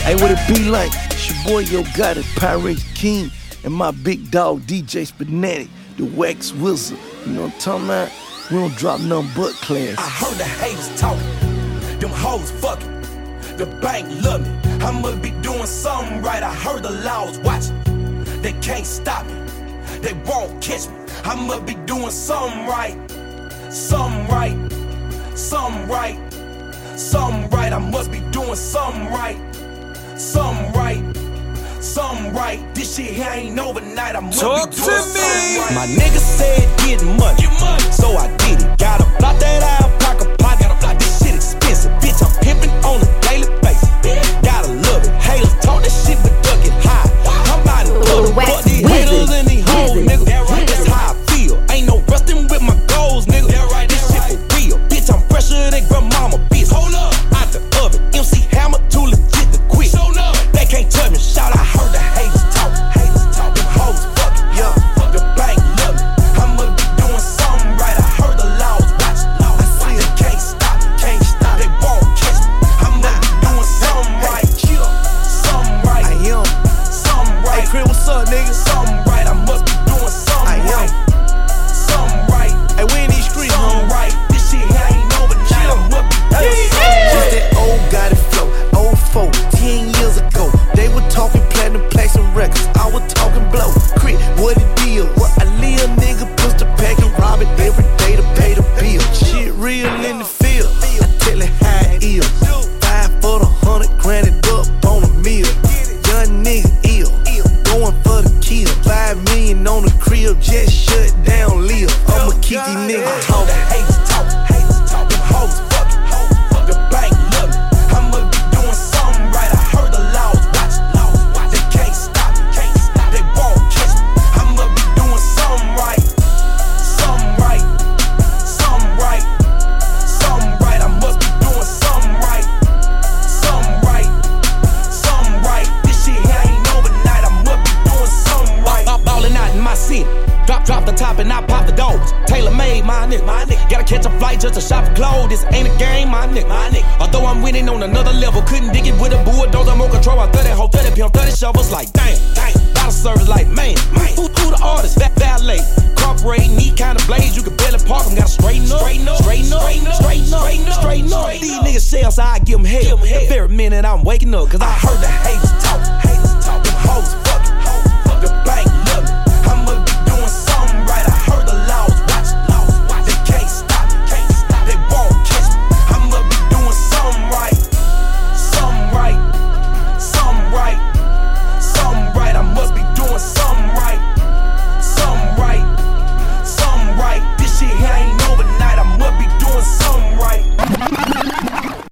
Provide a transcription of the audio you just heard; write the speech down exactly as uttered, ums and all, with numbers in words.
Hey, what it be like? It's your boy Yo Gotti, Pirate King, and my big dog D J Spinatic, the Wax Wizard. You know what I'm talking about? We don't drop nothing but class. I heard the haters talking, them hoes fucking, the bank love me. I must be doing something right. I heard the laws watching, they can't stop me, they won't catch me. I must be doing something right, something right, something right, something right. I must be doing something right, something right, something right. This shit here ain't overnight. I must Talk be to doing me. something right. My nigga said get money, get money, so I did it. Gotta block that out, pocket pot. Gotta block this shit expensive, bitch. I'm pimping on a daily basis. Gotta love it. Haters talk this shit, but duck it high. I'm about to love it. Fuck these haters and these hoes, nigga. That's how I feel. Ain't no rustin' with my goals, nigga. This shit for real, bitch. I'm fresher than grandmama, bitch. Hold up, out the oven. M C Hammer too legit to quit. They can't touch me. Shout, I heard the haters talk. Haters talk. Them hoes fucking, yeah. The bank love me. I must be doing something right. I heard the laws watching. I see they can't stop, can't stop. They won't catch me. I must be doing something right. Something right. I am. Something right. Hey, Chris, what's up, nigga? Something right. I must be doing something right. Something right. Hey, we in these streets, something right. This shit here ain't overnight. I must be doing something right. Just that old Gotti flow, old four, ten years ago. They were talking platinum plaques and records. I was talking blow. Crit, what it deal? What I live, nigga, push the pack and rob it every day to pay the bill. Shit real in the field. I tell it how it is. Five for the hundred, grand it up on a meal. Young nigga ill, going for the kill. Five million on the crib, just shut down, live. I'ma keep these niggas talking. Haters talk, haters talk. Them hoes fucking, the bank love me. I must be doing something right. I heard the laws watching. They can't stop, can't stop. They won't catch me. I must be doing something right, something right, something right, something right. I must be doing something right, something right, something right. This shit here ain't overnight. I must be doing something right. Ballin' out in my city. Drop, drop the top and I pop the doors. Tailor made, my nigga, my nigga. Gotta catch a flight just to shop for clothes. This ain't a game, my nigga, my nigga. Although I'm winning on another level, couldn't dig it with a bulldozer. More control. I thirty, hoe thirty, pimp thirty shovels. Like damn, damn. Bottle service like man, man. Who, who the artist? That valet. Corporate, neat kind of blades. You can barely park them. Gotta straighten up, straighten up, straighten up, straighten up, straighten up, straighten up. These niggas shells, so I give them hell. The very minute I'm waking up, cause I heard the hate.